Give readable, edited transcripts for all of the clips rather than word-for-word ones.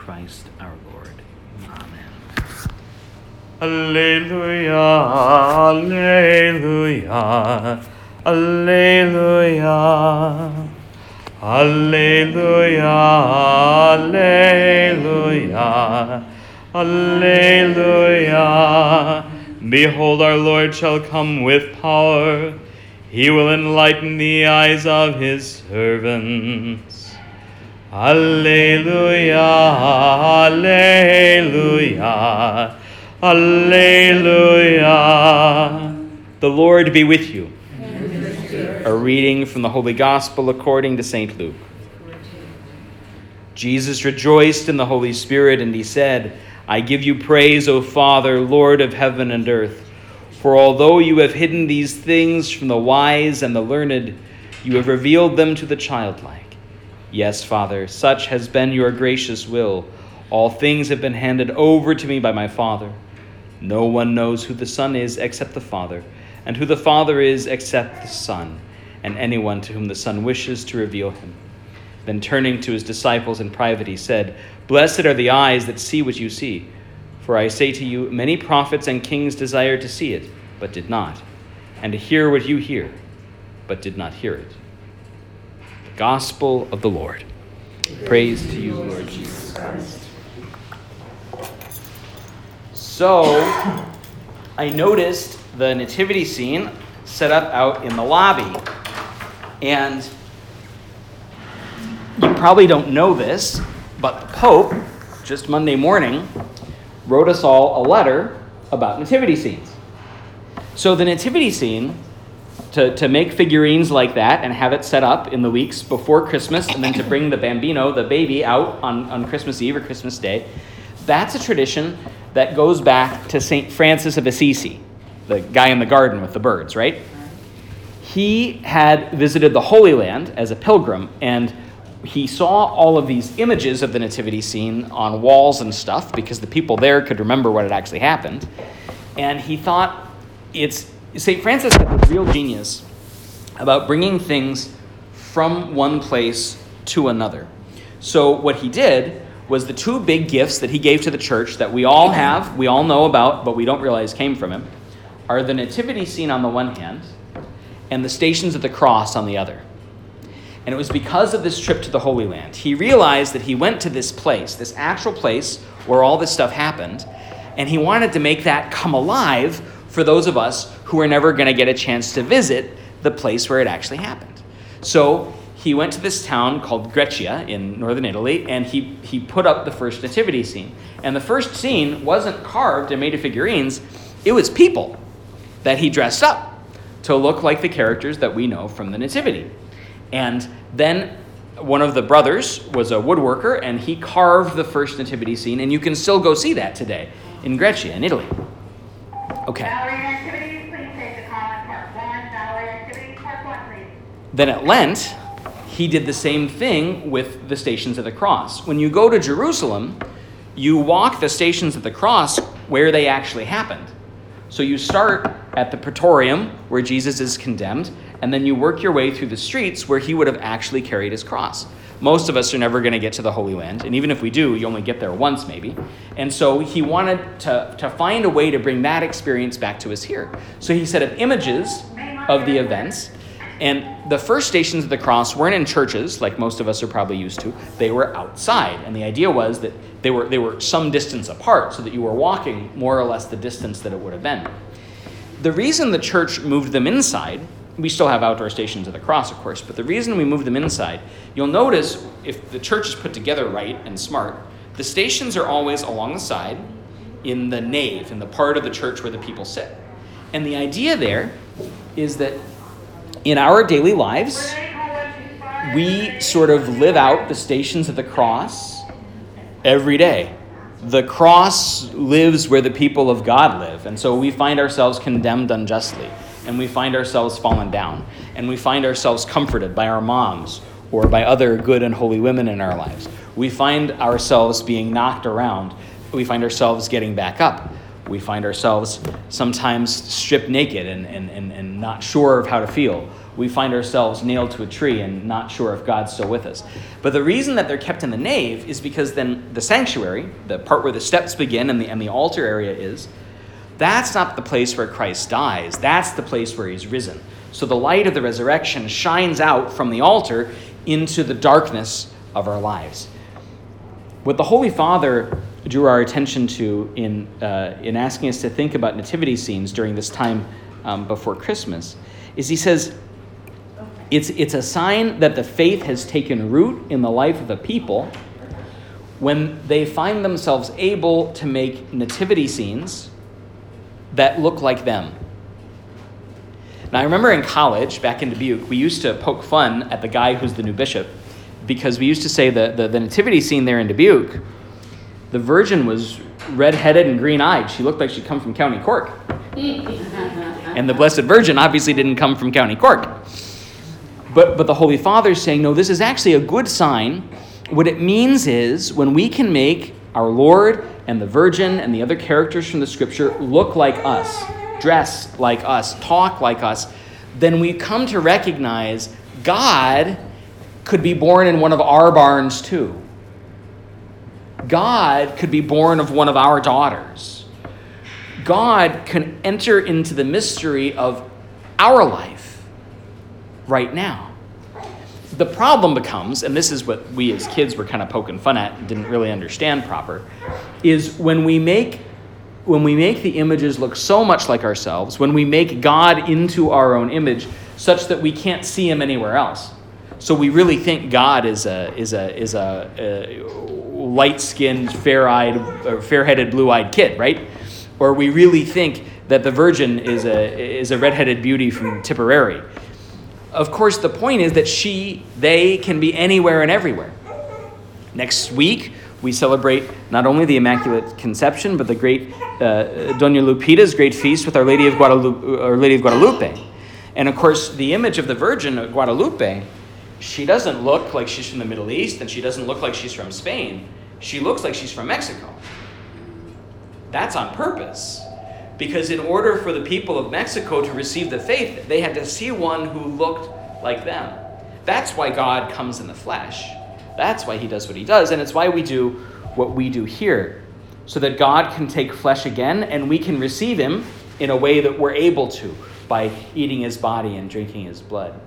Christ our Lord. Amen. Alleluia, alleluia, alleluia. Alleluia, alleluia, alleluia. Behold, our Lord shall come with power. He will enlighten the eyes of his servants. Alleluia, alleluia, alleluia. The Lord be with you. A reading from the Holy Gospel according to St. Luke. Jesus rejoiced in the Holy Spirit, and he said, I give you praise, O Father, Lord of heaven and earth. For although you have hidden these things from the wise and the learned, you have revealed them to the childlike. Yes, Father, such has been your gracious will. All things have been handed over to me by my Father. No one knows who the Son is except the Father, and who the Father is except the Son, and anyone to whom the Son wishes to reveal him. Then turning to his disciples in private, he said, Blessed are the eyes that see what you see. For I say to you, many prophets and kings desired to see it, but did not, and to hear what you hear, but did not hear it. The Gospel of the Lord. Praise to you, Lord Jesus Christ. So, I noticed the nativity scene set up out in the lobby. And you probably don't know this, but the Pope, just Monday morning, wrote us all a letter about nativity scenes. So the nativity scene, to make figurines like that and have it set up in the weeks before Christmas, and then to bring the bambino, the baby, out on Christmas Eve or Christmas Day, that's a tradition that goes back to St. Francis of Assisi, the guy in the garden with the birds, right? He had visited the Holy Land as a pilgrim, and he saw all of these images of the nativity scene on walls and stuff because the people there could remember what had actually happened. And he thought St. Francis had a real genius about bringing things from one place to another. So what he did was the two big gifts that he gave to the church that we all have, we all know about, but we don't realize came from him, are the nativity scene on the one hand and the Stations of the Cross on the other. And it was because of this trip to the Holy Land. He realized that he went to this place, this actual place where all this stuff happened, and he wanted to make that come alive for those of us who are never going to get a chance to visit the place where it actually happened. So he went to this town called Greccia in northern Italy, and he put up the first nativity scene. And the first scene wasn't carved and made of figurines. It was people that he dressed up to look like the characters that we know from the nativity. And then one of the brothers was a woodworker, and he carved the first nativity scene, and you can still go see that today in Greccia in Italy. Okay. Valerie activities, please take the call in part 1. Valerie activities, part 1, please. Then at Lent, he did the same thing with the Stations of the Cross. When you go to Jerusalem, you walk the Stations of the Cross where they actually happened. So you start at the Praetorium, where Jesus is condemned, and then you work your way through the streets where he would have actually carried his cross. Most of us are never going to get to the Holy Land, and even if we do, you only get there once maybe. And so he wanted to find a way to bring that experience back to us here. So he set up images of the events, and the first Stations of the Cross weren't in churches, like most of us are probably used to. They were outside, and the idea was that they were some distance apart, so that you were walking more or less the distance that it would have been. The reason the church moved them inside, we still have outdoor Stations of the Cross, of course, but the reason we moved them inside, you'll notice if the church is put together right and smart, the stations are always along the side in the nave, in the part of the church where the people sit. And the idea there is that in our daily lives, we sort of live out the Stations of the Cross every day. The cross lives where the people of God live, and so we find ourselves condemned unjustly, and we find ourselves fallen down, and we find ourselves comforted by our moms or by other good and holy women in our lives. We find ourselves being knocked around. We find ourselves getting back up. We find ourselves sometimes stripped naked and not sure of how to feel. We find ourselves nailed to a tree and not sure if God's still with us. But the reason that they're kept in the nave is because then the sanctuary, the part where the steps begin and the altar area is, that's not the place where Christ dies. That's the place where he's risen. So the light of the resurrection shines out from the altar into the darkness of our lives. What the Holy Father drew our attention to in asking us to think about nativity scenes during this time before Christmas is he says it's a sign that the faith has taken root in the life of a people when they find themselves able to make nativity scenes that look like them. Now, I remember in college, back in Dubuque, we used to poke fun at the guy who's the new bishop because we used to say the nativity scene there in Dubuque, the Virgin was red-headed and green-eyed. She looked like she'd come from County Cork. And the Blessed Virgin obviously didn't come from County Cork. But the Holy Father's saying, no, this is actually a good sign. What it means is when we can make our Lord and the Virgin and the other characters from the Scripture look like us, dress like us, talk like us, then we come to recognize God could be born in one of our barns too. God could be born of one of our daughters. God can enter into the mystery of our life right now. The problem becomes, and this is what we as kids were kind of poking fun at and didn't really understand proper, is when we make the images look so much like ourselves, when we make God into our own image such that we can't see him anywhere else. So we really think God is a light-skinned, fair-headed, blue-eyed kid, right? Or we really think that the Virgin is a red-headed beauty from Tipperary. Of course, the point is that they can be anywhere and everywhere. Next week, we celebrate not only the Immaculate Conception, but the great Doña Lupita's great feast with Our Lady of Guadalupe. And of course, the image of the Virgin of Guadalupe, she doesn't look like she's from the Middle East, and she doesn't look like she's from Spain. She looks like she's from Mexico. That's on purpose. Because in order for the people of Mexico to receive the faith, they had to see one who looked like them. That's why God comes in the flesh. That's why he does what he does. And it's why we do what we do here. So that God can take flesh again and we can receive him in a way that we're able to by eating his body and drinking his blood.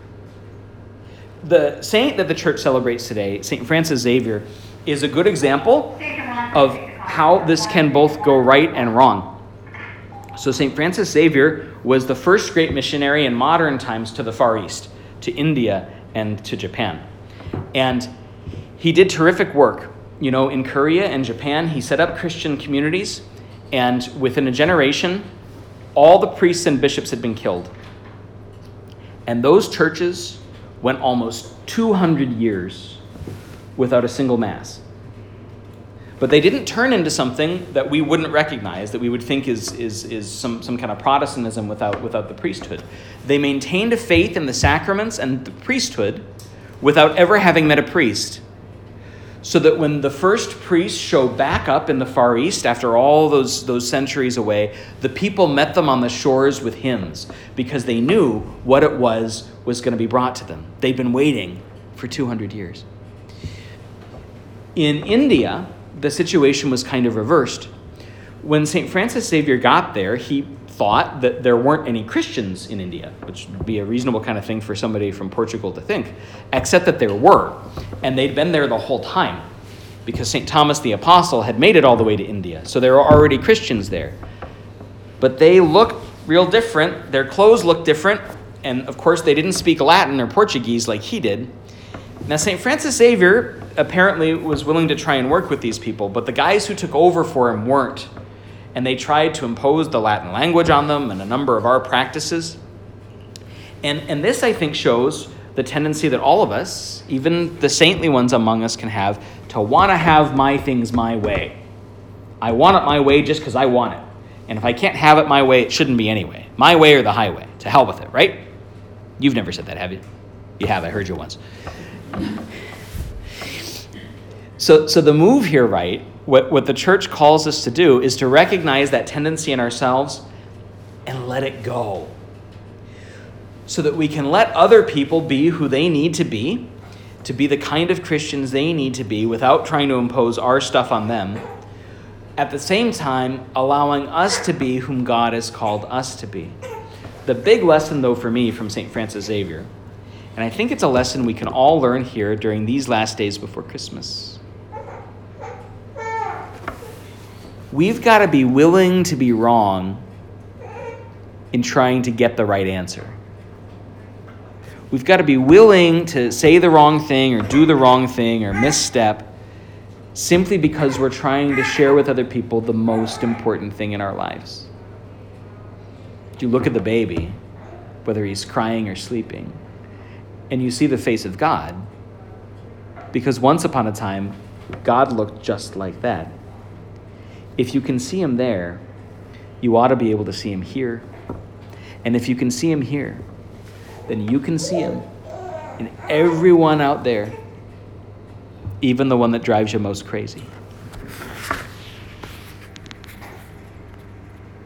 The saint that the church celebrates today, St. Francis Xavier, is a good example of how this can both go right and wrong. So St. Francis Xavier was the first great missionary in modern times to the Far East, to India and to Japan. And he did terrific work. You know, in Korea and Japan, he set up Christian communities, and within a generation, all the priests and bishops had been killed. And those churches went almost 200 years without a single mass. But they didn't turn into something that we wouldn't recognize, that we would think is some kind of Protestantism without the priesthood. They maintained a faith in the sacraments and the priesthood without ever having met a priest. So that when the first priests showed back up in the Far East after all those centuries away, the people met them on the shores with hymns because they knew what it was going to be brought to them. They'd been waiting for 200 years. In India, the situation was kind of reversed. When St. Francis Xavier got there, he thought that there weren't any Christians in India, which would be a reasonable kind of thing for somebody from Portugal to think, except that there were. And they'd been there the whole time because St. Thomas the Apostle had made it all the way to India. So there were already Christians there. But they looked real different. Their clothes looked different. And of course, they didn't speak Latin or Portuguese like he did. Now, St. Francis Xavier apparently was willing to try and work with these people, but the guys who took over for him weren't. And they tried to impose the Latin language on them and a number of our practices. And this, I think, shows the tendency that all of us, even the saintly ones among us, can have to want to have my things my way. I want it my way just because I want it. And if I can't have it my way, it shouldn't be anyway. My way or the highway. To hell with it, right? You've never said that, have you? You have, I heard you once. So the move here, right, what the church calls us to do is to recognize that tendency in ourselves and let it go. So that we can let other people be who they need to be the kind of Christians they need to be without trying to impose our stuff on them. At the same time, allowing us to be whom God has called us to be. The big lesson, though, for me from St. Francis Xavier, and I think it's a lesson we can all learn here during these last days before Christmas. We've got to be willing to be wrong in trying to get the right answer. We've got to be willing to say the wrong thing or do the wrong thing or misstep simply because we're trying to share with other people the most important thing in our lives. You look at the baby, whether he's crying or sleeping, and you see the face of God, because once upon a time, God looked just like that. If you can see him there, you ought to be able to see him here. And if you can see him here, then you can see him in everyone out there, even the one that drives you most crazy.